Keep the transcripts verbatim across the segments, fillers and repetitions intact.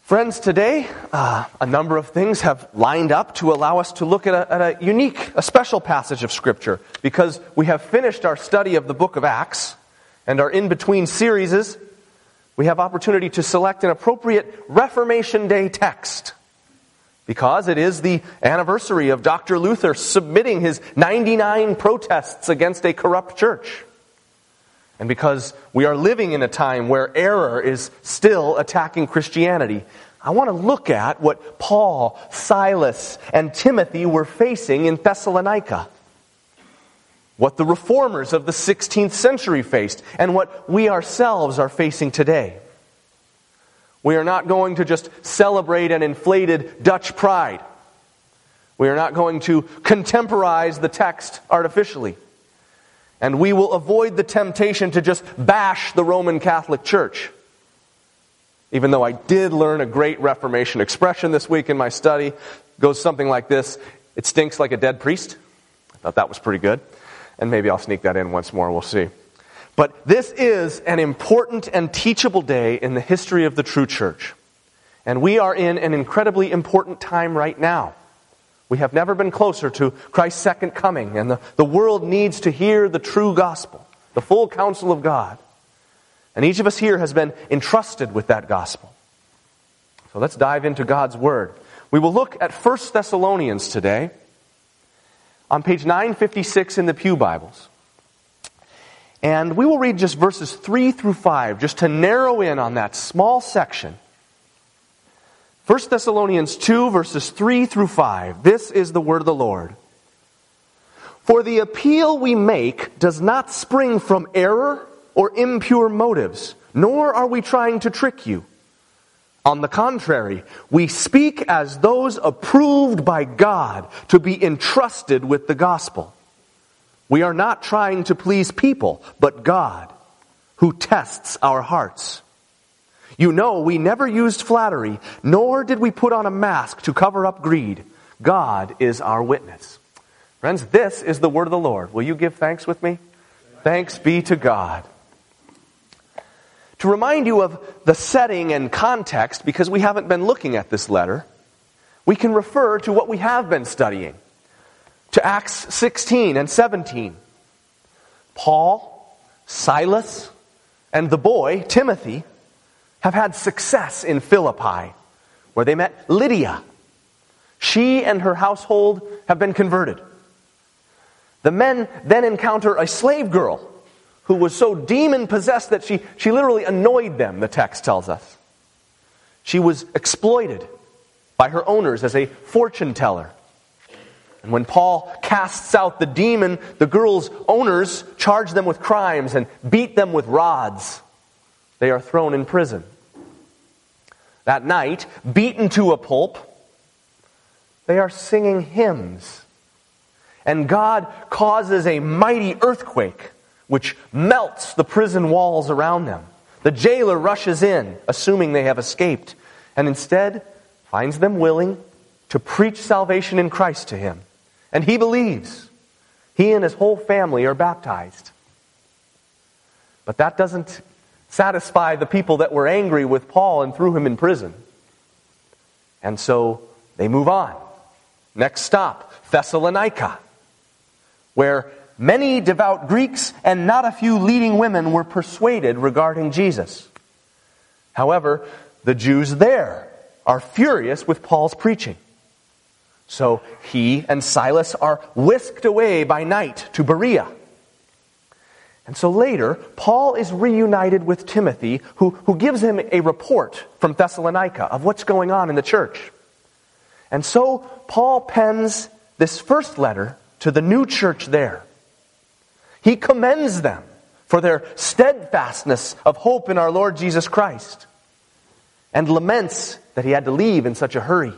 Friends, today, uh, a number of things have lined up to allow us to look at a, at a unique, a special passage of Scripture, because we have finished our study of the book of Acts, and our in-between series, we have opportunity to select an appropriate Reformation Day text, because it is the anniversary of Doctor Luther submitting his ninety-nine protests against a corrupt church. And because we are living in a time where error is still attacking Christianity, I want to look at what Paul, Silas, and Timothy were facing in Thessalonica. What the reformers of the sixteenth century faced, and what we ourselves are facing today. We are not going to just celebrate an inflated Dutch pride. We are not going to contemporize the text artificially. And we will avoid the temptation to just bash the Roman Catholic Church. Even though I did learn a great Reformation expression this week in my study, it goes something like this: it stinks like a dead priest. I thought that was pretty good. And maybe I'll sneak that in once more, we'll see. But this is an important and teachable day in the history of the true church. And we are in an incredibly important time right now. We have never been closer to Christ's second coming, and the, the world needs to hear the true gospel, the full counsel of God. And each of us here has been entrusted with that gospel. So let's dive into God's Word. We will look at First Thessalonians today, on page nine fifty-six in the Pew Bibles. And we will read just verses three through five, just to narrow in on that small section. First Thessalonians two, verses three through five. This is the word of the Lord. For the appeal we make does not spring from error or impure motives, nor are we trying to trick you. On the contrary, we speak as those approved by God to be entrusted with the gospel. We are not trying to please people, but God, who tests our hearts. You know, we never used flattery, nor did we put on a mask to cover up greed. God is our witness. Friends, this is the word of the Lord. Will you give thanks with me? Thanks be to God. To remind you of the setting and context, because we haven't been looking at this letter, we can refer to what we have been studying, to Acts sixteen and seventeen. Paul, Silas, and the boy, Timothy, have had success in Philippi, where they met Lydia. She and her household have been converted. The men then encounter a slave girl who was so demon-possessed that she, she literally annoyed them, the text tells us. She was exploited by her owners as a fortune teller. And when Paul casts out the demon, the girl's owners charge them with crimes and beat them with rods. They are thrown in prison. That night, beaten to a pulp, they are singing hymns. And God causes a mighty earthquake, which melts the prison walls around them. The jailer rushes in, assuming they have escaped, and instead finds them willing to preach salvation in Christ to him. And he believes. He and his whole family are baptized. But that doesn't satisfy the people that were angry with Paul and threw him in prison. And so they move on. Next stop, Thessalonica, where many devout Greeks and not a few leading women were persuaded regarding Jesus. However, the Jews there are furious with Paul's preaching. So he and Silas are whisked away by night to Berea. And so later, Paul is reunited with Timothy, who, who gives him a report from Thessalonica of what's going on in the church. And so Paul pens this first letter to the new church there. He commends them for their steadfastness of hope in our Lord Jesus Christ, and laments that he had to leave in such a hurry.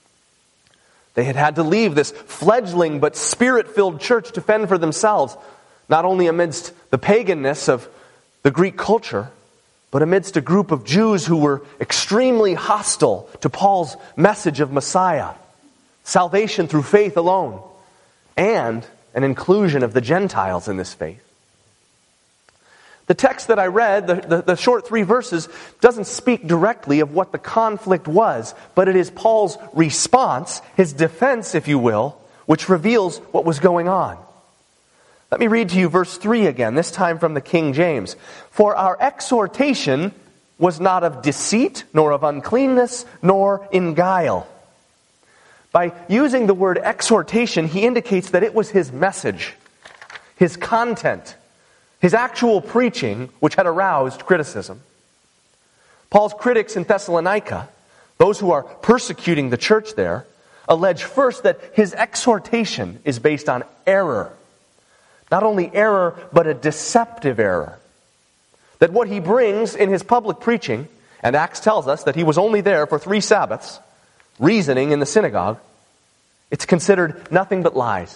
They had had to leave this fledgling but spirit-filled church to fend for themselves, not only amidst the paganness of the Greek culture, but amidst a group of Jews who were extremely hostile to Paul's message of Messiah, salvation through faith alone, and an inclusion of the Gentiles in this faith. The text that I read, the, the, the short three verses, doesn't speak directly of what the conflict was, but it is Paul's response, his defense, if you will, which reveals what was going on. Let me read to you verse three again, this time from the King James. For our exhortation was not of deceit, nor of uncleanness, nor in guile. By using the word exhortation, he indicates that it was his message, his content, his actual preaching, which had aroused criticism. Paul's critics in Thessalonica, those who are persecuting the church there, allege first that his exhortation is based on error. Not only error, but a deceptive error. That what he brings in his public preaching, and Acts tells us that he was only there for three Sabbaths, reasoning in the synagogue, it's considered nothing but lies.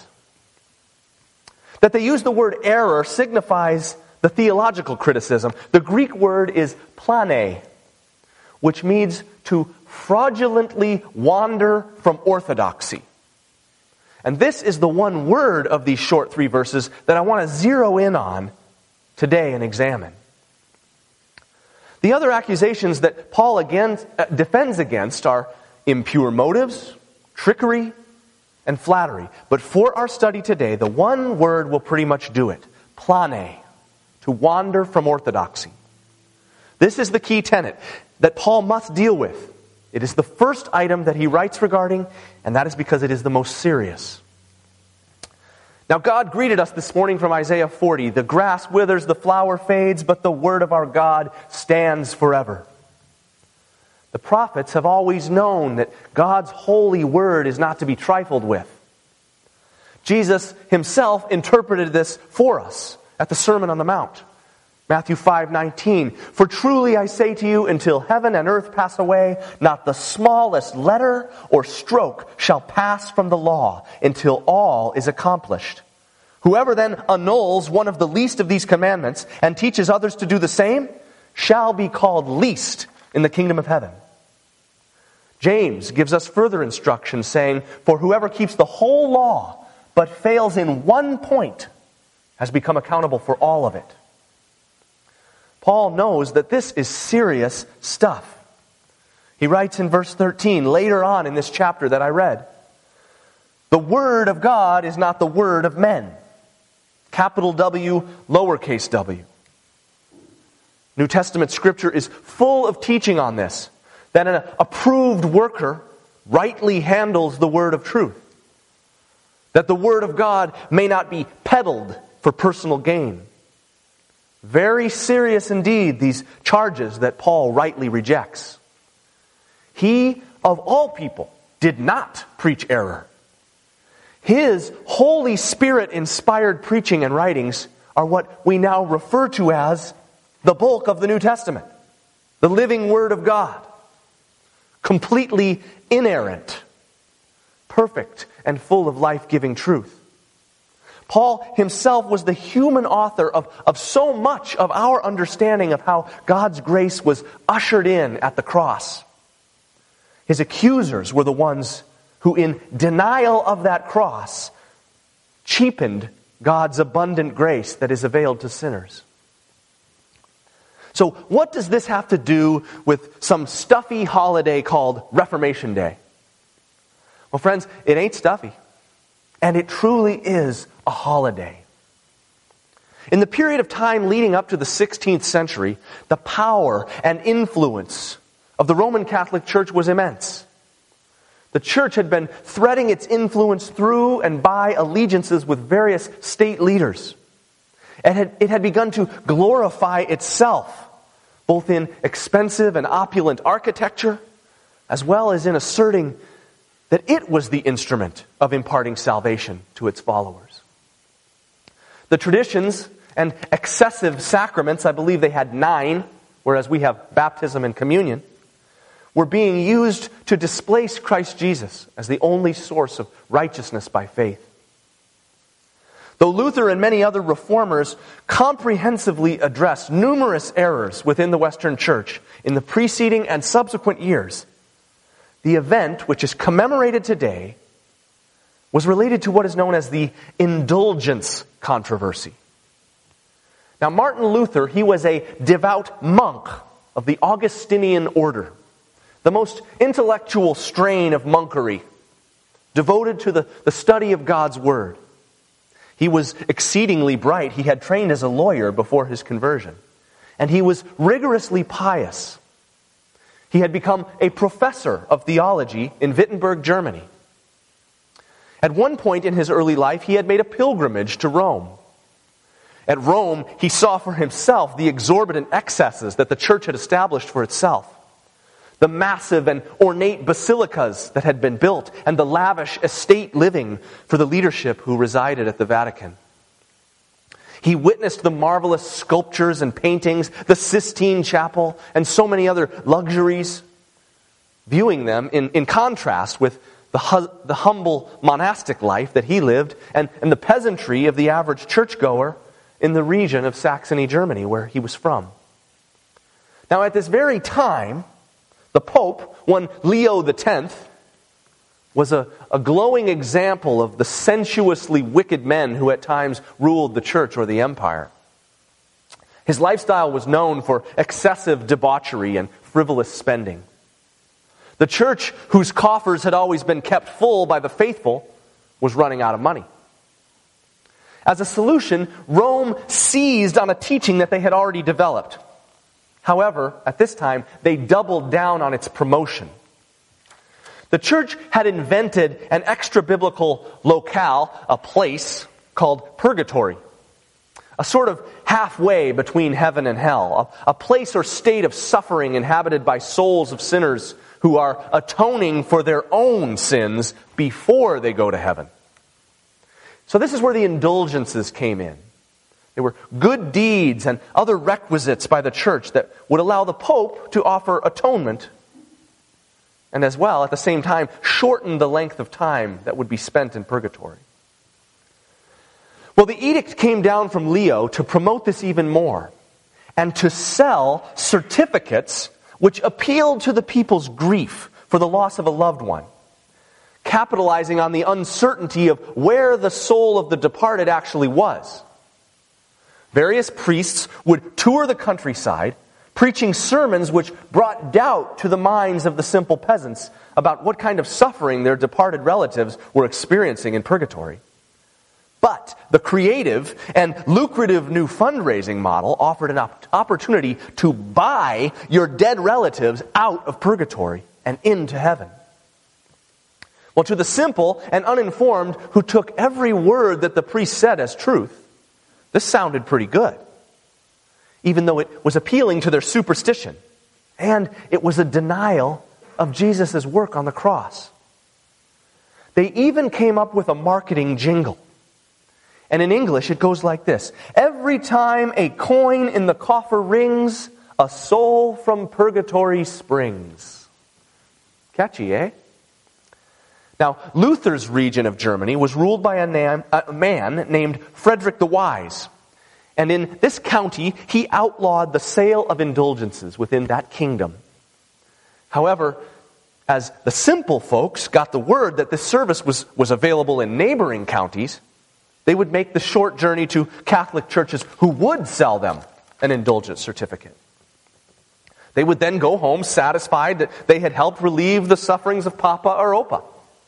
That they use the word error signifies the theological criticism. The Greek word is plane, which means to fraudulently wander from orthodoxy. And this is the one word of these short three verses that I want to zero in on today and examine. The other accusations that Paul again defends against are impure motives, trickery, and flattery. But for our study today, the one word will pretty much do it. Plane, to wander from orthodoxy. This is the key tenet that Paul must deal with. It is the first item that he writes regarding, and that is because it is the most serious. Now God greeted us this morning from Isaiah forty. The grass withers, the flower fades, but the word of our God stands forever. The prophets have always known that God's holy word is not to be trifled with. Jesus himself interpreted this for us at the Sermon on the Mount. Matthew five nineteen. For truly I say to you, until heaven and earth pass away, not the smallest letter or stroke shall pass from the law until all is accomplished. Whoever then annuls one of the least of these commandments and teaches others to do the same shall be called least in the kingdom of heaven. James gives us further instruction saying, for whoever keeps the whole law but fails in one point has become accountable for all of it. Paul knows that this is serious stuff. He writes in verse thirteen, later on in this chapter that I read, the word of God is not the word of men. Capital W, lowercase w. New Testament scripture is full of teaching on this, that an approved worker rightly handles the word of truth. That the word of God may not be peddled for personal gain. Very serious indeed, these charges that Paul rightly rejects. He, of all people, did not preach error. His Holy Spirit-inspired preaching and writings are what we now refer to as the bulk of the New Testament. The living Word of God. Completely inerrant. Perfect and full of life-giving truth. Paul himself was the human author of, of so much of our understanding of how God's grace was ushered in at the cross. His accusers were the ones who, in denial of that cross, cheapened God's abundant grace that is availed to sinners. So what does this have to do with some stuffy holiday called Reformation Day? Well, friends, it ain't stuffy. And it truly is a holiday. In the period of time leading up to the sixteenth century, the power and influence of the Roman Catholic Church was immense. The church had been threading its influence through and by allegiances with various state leaders. It had, it had begun to glorify itself, both in expensive and opulent architecture, as well as in asserting that it was the instrument of imparting salvation to its followers. The traditions and excessive sacraments, I believe they had nine, whereas we have baptism and communion, were being used to displace Christ Jesus as the only source of righteousness by faith. Though Luther and many other reformers comprehensively addressed numerous errors within the Western Church in the preceding and subsequent years, the event, which is commemorated today, was related to what is known as the indulgence controversy. Now, Martin Luther, he was a devout monk of the Augustinian order, the most intellectual strain of monkery, devoted to the, the study of God's Word. He was exceedingly bright. He had trained as a lawyer before his conversion. And he was rigorously pious. He had become a professor of theology in Wittenberg, Germany. At one point in his early life, he had made a pilgrimage to Rome. At Rome, he saw for himself the exorbitant excesses that the church had established for itself. The massive and ornate basilicas that had been built, and the lavish estate living for the leadership who resided at the Vatican. He witnessed the marvelous sculptures and paintings, the Sistine Chapel, and so many other luxuries, viewing them in, in contrast with the, hu- the humble monastic life that he lived and, and the peasantry of the average churchgoer in the region of Saxony, Germany, where he was from. Now, at this very time, the Pope, one Leo the Tenth, was a, a glowing example of the sensuously wicked men who at times ruled the church or the empire. His lifestyle was known for excessive debauchery and frivolous spending. The church, whose coffers had always been kept full by the faithful, was running out of money. As a solution, Rome seized on a teaching that they had already developed. However, at this time, they doubled down on its promotion. The church had invented an extra-biblical locale, a place, called purgatory. A sort of halfway between heaven and hell. A, a place or state of suffering inhabited by souls of sinners who are atoning for their own sins before they go to heaven. So this is where the indulgences came in. They were good deeds and other requisites by the church that would allow the Pope to offer atonement, and as well, at the same time, shorten the length of time that would be spent in purgatory. Well, the edict came down from Leo to promote this even more, and to sell certificates which appealed to the people's grief for the loss of a loved one, capitalizing on the uncertainty of where the soul of the departed actually was. Various priests would tour the countryside, preaching sermons which brought doubt to the minds of the simple peasants about what kind of suffering their departed relatives were experiencing in purgatory. But the creative and lucrative new fundraising model offered an op- opportunity to buy your dead relatives out of purgatory and into heaven. Well, to the simple and uninformed who took every word that the priest said as truth, this sounded pretty good, even though it was appealing to their superstition, and it was a denial of Jesus' work on the cross. They even came up with a marketing jingle. And in English, it goes like this: every time a coin in the coffer rings, a soul from purgatory springs. Catchy, eh? Now, Luther's region of Germany was ruled by a, nam, a man named Frederick the Wise. And in this county, he outlawed the sale of indulgences within that kingdom. However, as the simple folks got the word that this service was, was available in neighboring counties, they would make the short journey to Catholic churches who would sell them an indulgence certificate. They would then go home satisfied that they had helped relieve the sufferings of Papa or Opa.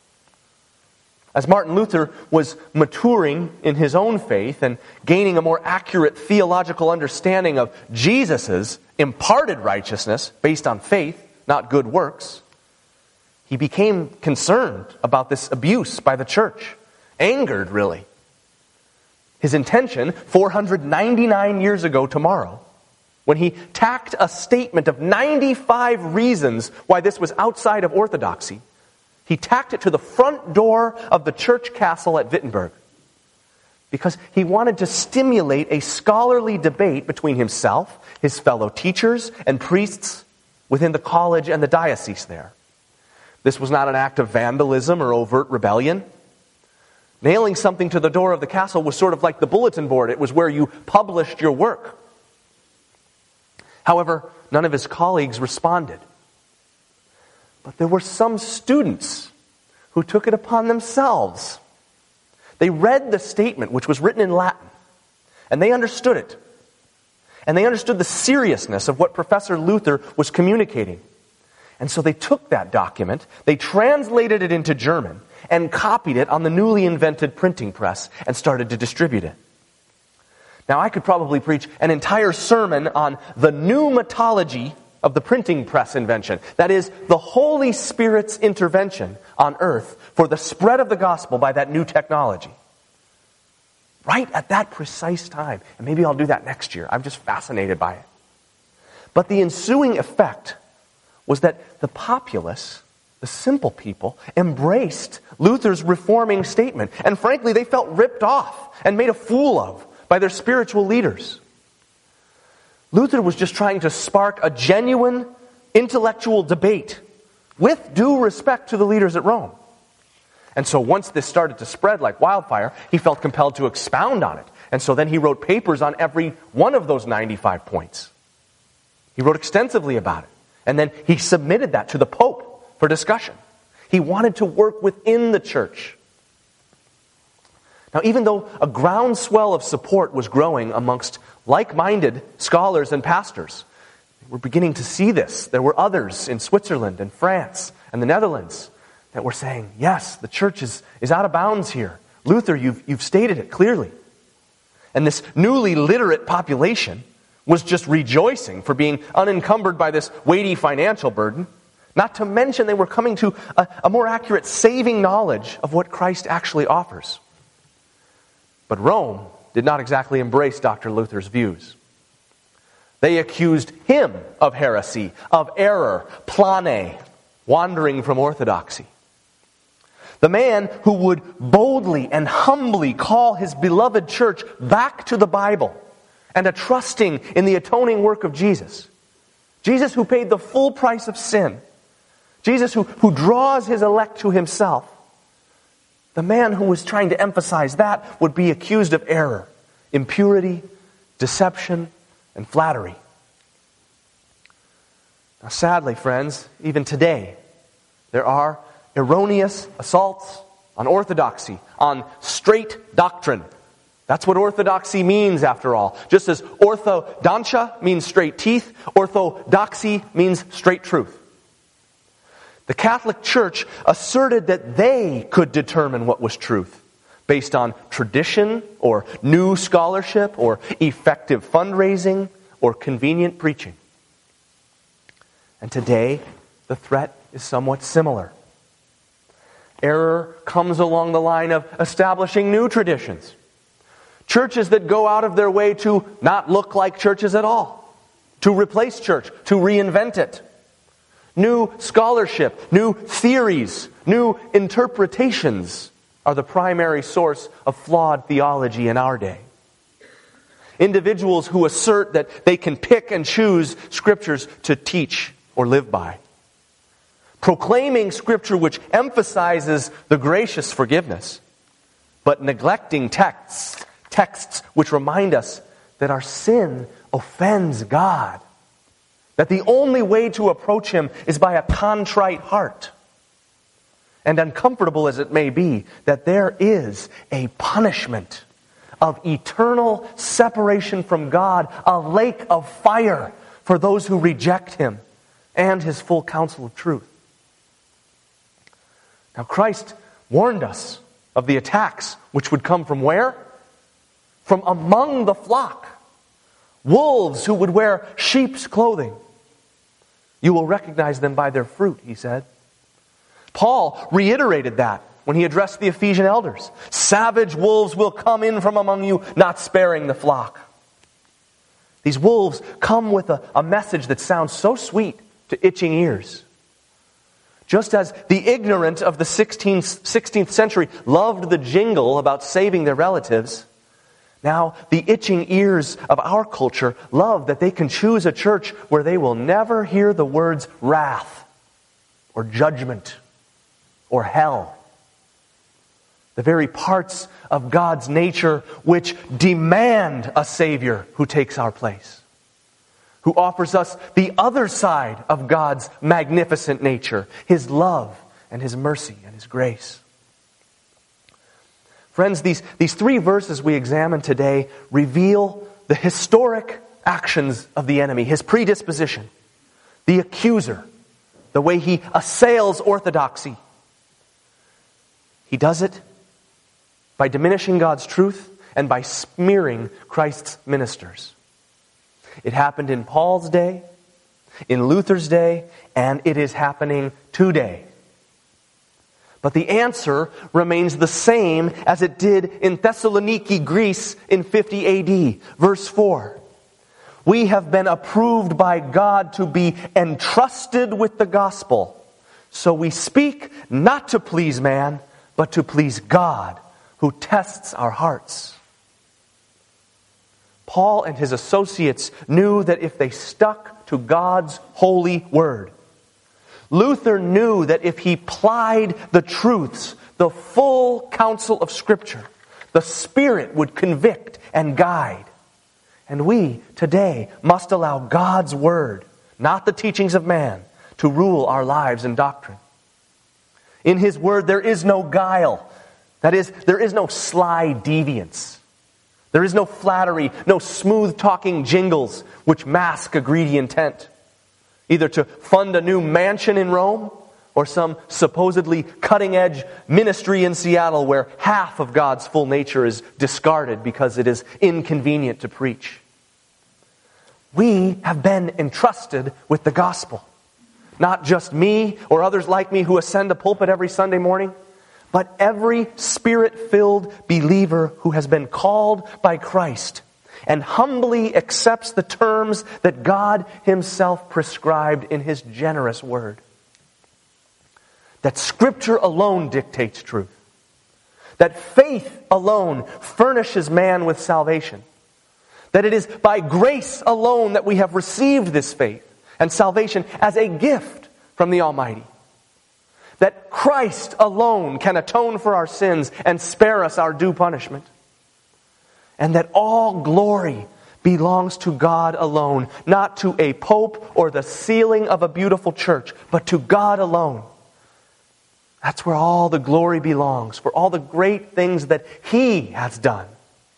As Martin Luther was maturing in his own faith and gaining a more accurate theological understanding of Jesus' imparted righteousness based on faith, not good works, he became concerned about this abuse by the church, angered really. His intention, four hundred ninety-nine years ago tomorrow, when he tacked a statement of ninety-five reasons why this was outside of orthodoxy, he tacked it to the front door of the church castle at Wittenberg because he wanted to stimulate a scholarly debate between himself, his fellow teachers, and priests within the college and the diocese there. This was not an act of vandalism or overt rebellion. Nailing something to the door of the castle was sort of like the bulletin board. It was where you published your work. However, none of his colleagues responded. But there were some students who took it upon themselves. They read the statement, which was written in Latin, and they understood it. And they understood the seriousness of what Professor Luther was communicating. And so they took that document, they translated it into German, and copied it on the newly invented printing press and started to distribute it. Now, I could probably preach an entire sermon on the pneumatology of the printing press invention. That is, the Holy Spirit's intervention on earth for the spread of the gospel by that new technology. Right at that precise time. And maybe I'll do that next year. I'm just fascinated by it. But the ensuing effect was that the populace, the simple people, embraced Luther's reforming statement. And frankly, they felt ripped off and made a fool of by their spiritual leaders. Luther was just trying to spark a genuine intellectual debate with due respect to the leaders at Rome. And so once this started to spread like wildfire, he felt compelled to expound on it. And so then he wrote papers on every one of those ninety-five points. He wrote extensively about it. And then he submitted that to the Pope for discussion. He wanted to work within the church. Now, even though a groundswell of support was growing amongst like-minded scholars and pastors, we're beginning to see this. There were others in Switzerland and France and the Netherlands that were saying, yes, the church is, is out of bounds here. Luther, you've, you've stated it clearly. And this newly literate population was just rejoicing for being unencumbered by this weighty financial burden. Not to mention they were coming to a, a more accurate saving knowledge of what Christ actually offers. But Rome did not exactly embrace Doctor Luther's views. They accused him of heresy, of error, plane, wandering from orthodoxy. The man who would boldly and humbly call his beloved church back to the Bible and a trusting in the atoning work of Jesus. Jesus who paid the full price of sin. Jesus who, who draws his elect to himself. The man who was trying to emphasize that would be accused of error, impurity, deception, and flattery. Now, sadly, friends, even today, there are erroneous assaults on orthodoxy, on straight doctrine. That's what orthodoxy means, after all. Just as orthodontia means straight teeth, orthodoxy means straight truth. The Catholic Church asserted that they could determine what was truth based on tradition or new scholarship or effective fundraising or convenient preaching. And today, the threat is somewhat similar. Error comes along the line of establishing new traditions. Churches that go out of their way to not look like churches at all. To replace church, to reinvent it. New scholarship, new theories, new interpretations are the primary source of flawed theology in our day. Individuals who assert that they can pick and choose scriptures to teach or live by. Proclaiming scripture which emphasizes the gracious forgiveness, but neglecting texts, texts which remind us that our sin offends God. That the only way to approach Him is by a contrite heart. And uncomfortable as it may be, that there is a punishment of eternal separation from God, a lake of fire for those who reject Him and His full counsel of truth. Now, Christ warned us of the attacks which would come from where? From among the flock. Wolves who would wear sheep's clothing. You will recognize them by their fruit, he said. Paul reiterated that when he addressed the Ephesian elders. Savage wolves will come in from among you, not sparing the flock. These wolves come with a, a message that sounds so sweet to itching ears. Just as the ignorant of the sixteenth, sixteenth century loved the jingle about saving their relatives, now the itching ears of our culture love that they can choose a church where they will never hear the words wrath or judgment or hell. The very parts of God's nature which demand a Savior who takes our place. Who offers us the other side of God's magnificent nature, His love and His mercy and His grace. Friends, these, these three verses we examine today reveal the historic actions of the enemy, his predisposition, the accuser, the way he assails orthodoxy. He does it by diminishing God's truth and by smearing Christ's ministers. It happened in Paul's day, in Luther's day, and it is happening today. But the answer remains the same as it did in Thessaloniki, Greece in fifty A D. Verse four. We have been approved by God to be entrusted with the gospel. So we speak not to please man, but to please God, who tests our hearts. Paul and his associates knew that if they stuck to God's holy word, Luther knew that if he plied the truths, the full counsel of Scripture, the Spirit would convict and guide. And we, today, must allow God's word, not the teachings of man, to rule our lives and doctrine. In His word, there is no guile. That is, there is no sly deviance. There is no flattery, no smooth-talking jingles which mask a greedy intent, either to fund a new mansion in Rome or some supposedly cutting-edge ministry in Seattle where half of God's full nature is discarded because it is inconvenient to preach. We have been entrusted with the gospel. Not just me or others like me who ascend a pulpit every Sunday morning, but every Spirit-filled believer who has been called by Christ and humbly accepts the terms that God Himself prescribed in His generous word. That Scripture alone dictates truth. That faith alone furnishes man with salvation. That it is by grace alone that we have received this faith and salvation as a gift from the Almighty. That Christ alone can atone for our sins and spare us our due punishment. And that all glory belongs to God alone, not to a pope or the ceiling of a beautiful church, but to God alone. That's where all the glory belongs, for all the great things that He has done.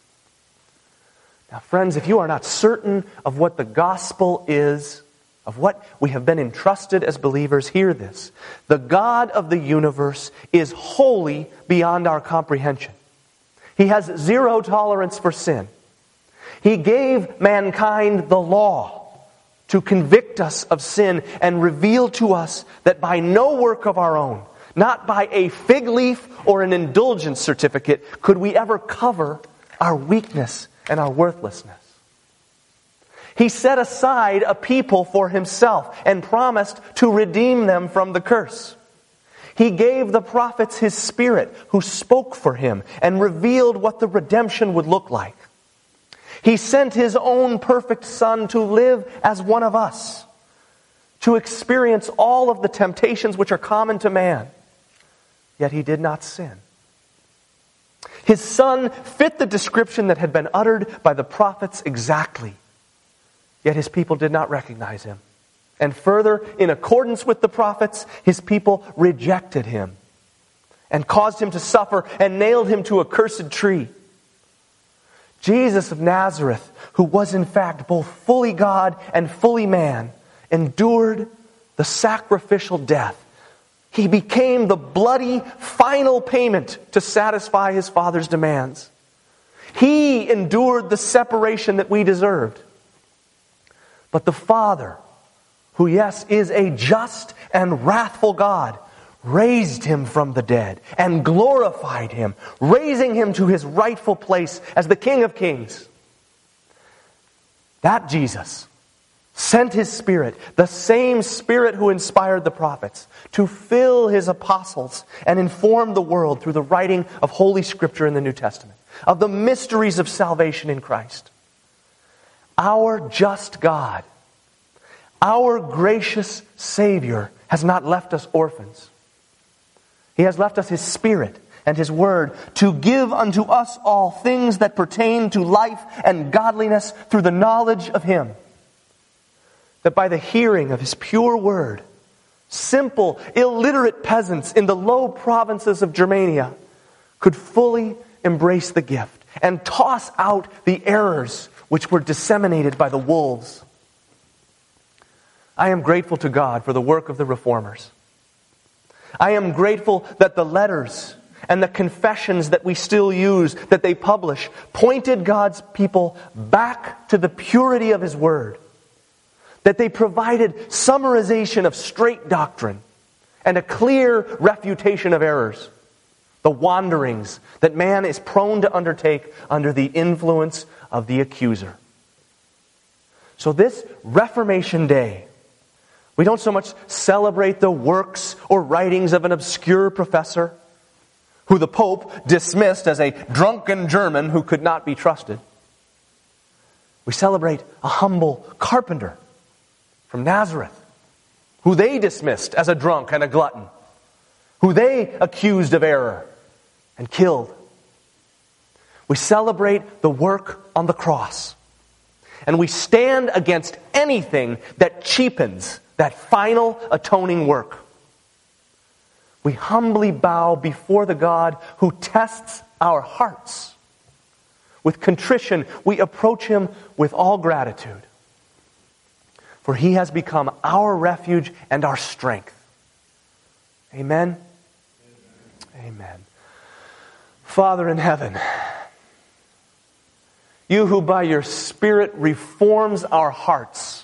Now, friends, if you are not certain of what the gospel is, of what we have been entrusted as believers, hear this. The God of the universe is holy beyond our comprehension. He has zero tolerance for sin. He gave mankind the law to convict us of sin and reveal to us that by no work of our own, not by a fig leaf or an indulgence certificate, could we ever cover our weakness and our worthlessness. He set aside a people for Himself and promised to redeem them from the curse. He gave the prophets His Spirit, who spoke for Him and revealed what the redemption would look like. He sent His own perfect Son to live as one of us, to experience all of the temptations which are common to man. Yet He did not sin. His Son fit the description that had been uttered by the prophets exactly. Yet His people did not recognize Him. And further, in accordance with the prophets, His people rejected Him and caused Him to suffer and nailed Him to a cursed tree. Jesus of Nazareth, who was in fact both fully God and fully man, endured the sacrificial death. He became the bloody final payment to satisfy His Father's demands. He endured the separation that we deserved. But the Father, who, yes, is a just and wrathful God, raised Him from the dead and glorified Him, raising Him to His rightful place as the King of Kings. That Jesus sent His Spirit, the same Spirit who inspired the prophets, to fill His apostles and inform the world through the writing of Holy Scripture in the New Testament, of the mysteries of salvation in Christ. Our just God, our gracious Savior, has not left us orphans. He has left us His Spirit and His Word to give unto us all things that pertain to life and godliness through the knowledge of Him. That by the hearing of His pure Word, simple, illiterate peasants in the low provinces of Germania could fully embrace the gift and toss out the errors which were disseminated by the wolves. I am grateful to God for the work of the Reformers. I am grateful that the letters and the confessions that we still use, that they publish, pointed God's people back to the purity of His Word. That they provided summarization of straight doctrine and a clear refutation of errors, the wanderings that man is prone to undertake under the influence of the accuser. So this Reformation Day, we don't so much celebrate the works or writings of an obscure professor who the Pope dismissed as a drunken German who could not be trusted. We celebrate a humble carpenter from Nazareth, who they dismissed as a drunk and a glutton, who they accused of error and killed. We celebrate the work on the cross, and we stand against anything that cheapens that final atoning work. We humbly bow before the God who tests our hearts. With contrition, we approach Him with all gratitude, for He has become our refuge and our strength. Amen? Amen. Amen. Father in heaven, You who by Your Spirit reforms our hearts,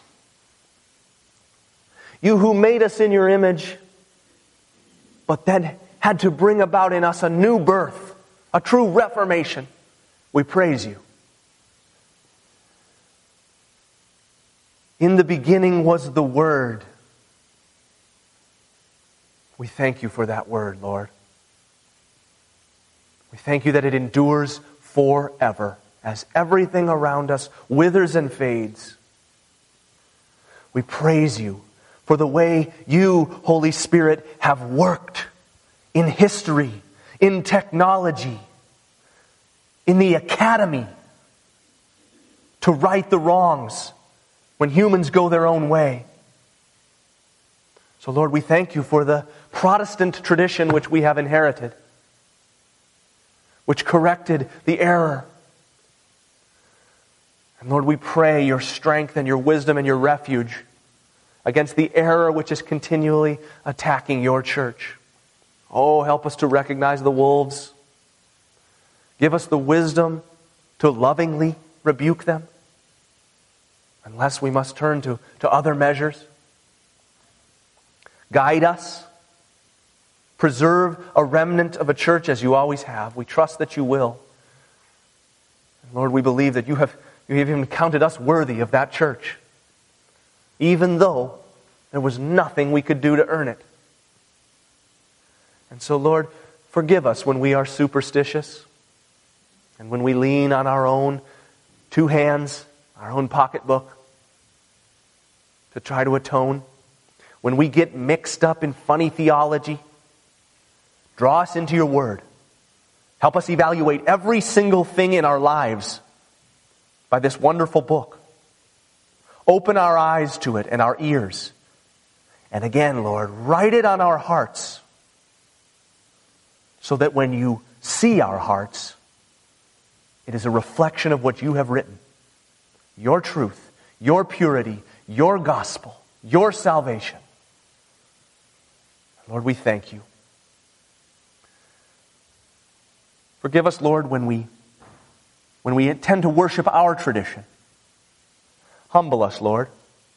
You who made us in Your image, but then had to bring about in us a new birth, a true reformation, we praise You. In the beginning was the Word. We thank You for that Word, Lord. We thank You that it endures forever, as everything around us withers and fades. We praise You for the way You, Holy Spirit, have worked in history, in technology, in the academy, to right the wrongs when humans go their own way. So, Lord, we thank You for the Protestant tradition which we have inherited, which corrected the error. And Lord, we pray Your strength and Your wisdom and Your refuge against the error which is continually attacking Your church. Oh, help us to recognize the wolves. Give us the wisdom to lovingly rebuke them, unless we must turn to, to other measures. Guide us. Preserve a remnant of a church as You always have. We trust that You will. And Lord, we believe that You have, you have even counted us worthy of that church, even though there was nothing we could do to earn it. And so, Lord, forgive us when we are superstitious and when we lean on our own two hands, our own pocketbook, to try to atone. When we get mixed up in funny theology, draw us into Your Word. Help us evaluate every single thing in our lives by this wonderful book. Open our eyes to it and our ears. And again, Lord, write it on our hearts, so that when You see our hearts, it is a reflection of what You have written. Your truth, Your purity, Your gospel, Your salvation. Lord, we thank You. Forgive us, Lord, when we, when we intend to worship our tradition. Humble us, Lord.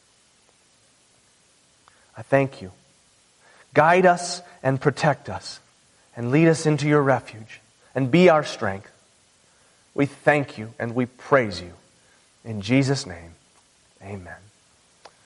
I thank You. Guide us and protect us, and lead us into Your refuge, and be our strength. We thank You and we praise You. In Jesus' name, amen.